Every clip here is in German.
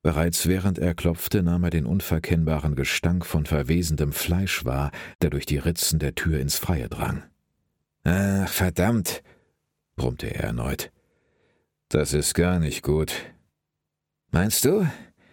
Bereits während er klopfte, nahm er den unverkennbaren Gestank von verwesendem Fleisch wahr, der durch die Ritzen der Tür ins Freie drang. »Ach, verdammt«, brummte er erneut. »Das ist gar nicht gut.« »Meinst du?«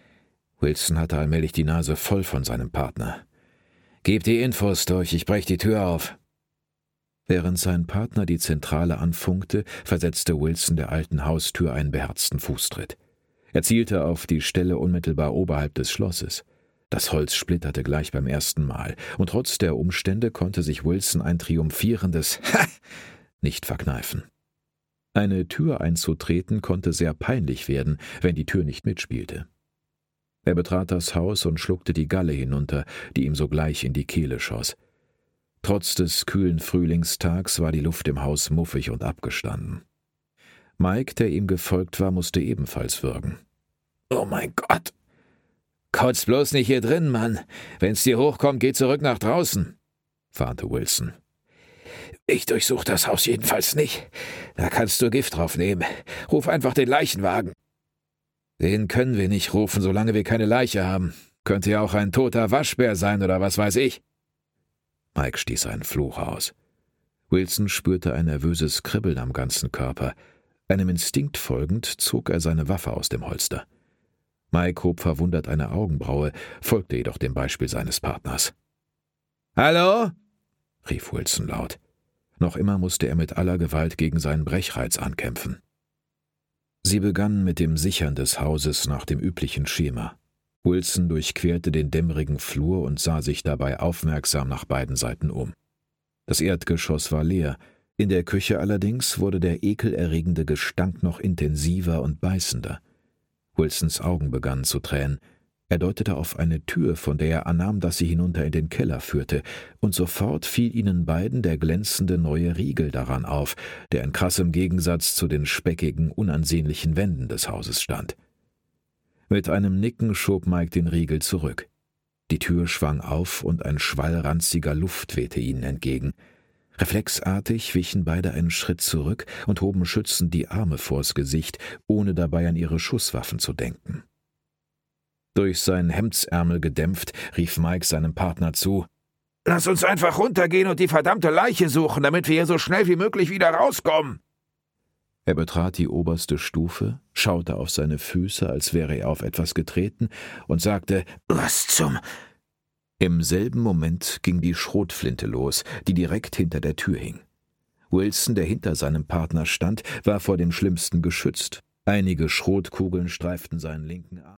Wilson hatte allmählich die Nase voll von seinem Partner. »Gib die Infos durch, ich brech die Tür auf.« Während sein Partner die Zentrale anfunkte, versetzte Wilson der alten Haustür einen beherzten Fußtritt. Er zielte auf die Stelle unmittelbar oberhalb des Schlosses. Das Holz splitterte gleich beim ersten Mal, und trotz der Umstände konnte sich Wilson ein triumphierendes »Ha!« nicht verkneifen. Eine Tür einzutreten konnte sehr peinlich werden, wenn die Tür nicht mitspielte. Er betrat das Haus und schluckte die Galle hinunter, die ihm sogleich in die Kehle schoss. Trotz des kühlen Frühlingstags war die Luft im Haus muffig und abgestanden. Mike, der ihm gefolgt war, musste ebenfalls würgen. »Oh mein Gott! Kotz bloß nicht hier drin, Mann! Wenn's dir hochkommt, geh zurück nach draußen«, warnte Wilson. »Ich durchsuche das Haus jedenfalls nicht. Da kannst du Gift drauf nehmen. Ruf einfach den Leichenwagen.« »Den können wir nicht rufen, solange wir keine Leiche haben. Könnte ja auch ein toter Waschbär sein oder was weiß ich.« Mike stieß einen Fluch aus. Wilson spürte ein nervöses Kribbeln am ganzen Körper. Einem Instinkt folgend zog er seine Waffe aus dem Holster. Mike hob verwundert eine Augenbraue, folgte jedoch dem Beispiel seines Partners. »Hallo?« rief Wilson laut. Noch immer musste er mit aller Gewalt gegen seinen Brechreiz ankämpfen. Sie begannen mit dem Sichern des Hauses nach dem üblichen Schema. Wilson durchquerte den dämmerigen Flur und sah sich dabei aufmerksam nach beiden Seiten um. Das Erdgeschoss war leer, in der Küche allerdings wurde der ekelerregende Gestank noch intensiver und beißender. Wilsons Augen begannen zu tränen. Er deutete auf eine Tür, von der er annahm, dass sie hinunter in den Keller führte, und sofort fiel ihnen beiden der glänzende neue Riegel daran auf, der in krassem Gegensatz zu den speckigen, unansehnlichen Wänden des Hauses stand. Mit einem Nicken schob Mike den Riegel zurück. Die Tür schwang auf und ein Schwall ranziger Luft wehte ihnen entgegen. Reflexartig wichen beide einen Schritt zurück und hoben schützend die Arme vors Gesicht, ohne dabei an ihre Schusswaffen zu denken. Durch seinen Hemdsärmel gedämpft, rief Mike seinem Partner zu: »Lass uns einfach runtergehen und die verdammte Leiche suchen, damit wir hier so schnell wie möglich wieder rauskommen!« Er betrat die oberste Stufe, schaute auf seine Füße, als wäre er auf etwas getreten, und sagte: »Was zum...« Im selben Moment ging die Schrotflinte los, die direkt hinter der Tür hing. Wilson, der hinter seinem Partner stand, war vor dem Schlimmsten geschützt. Einige Schrotkugeln streiften seinen linken Arm.